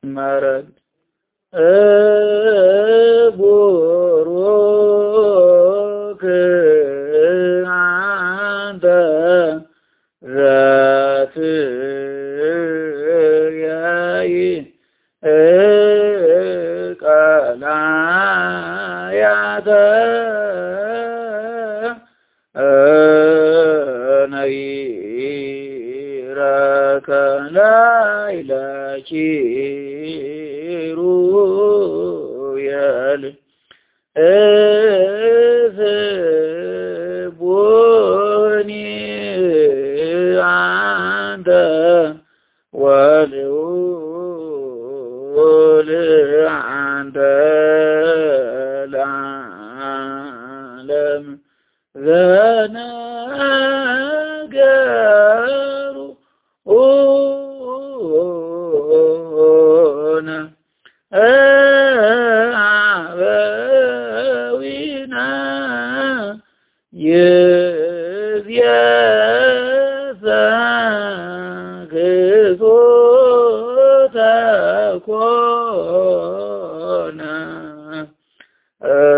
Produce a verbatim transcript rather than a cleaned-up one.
መረድ ቡሩክ አንተ ዘትርያይ ቀላያተ ነይረከ ላይለ ኪሩቤል እስቡኒ አንተ ወልዑል አንተ ለዓለም ዘነገሩ ኦነ አበዊነ ይእዜሰ ክርስቶስ ኮነ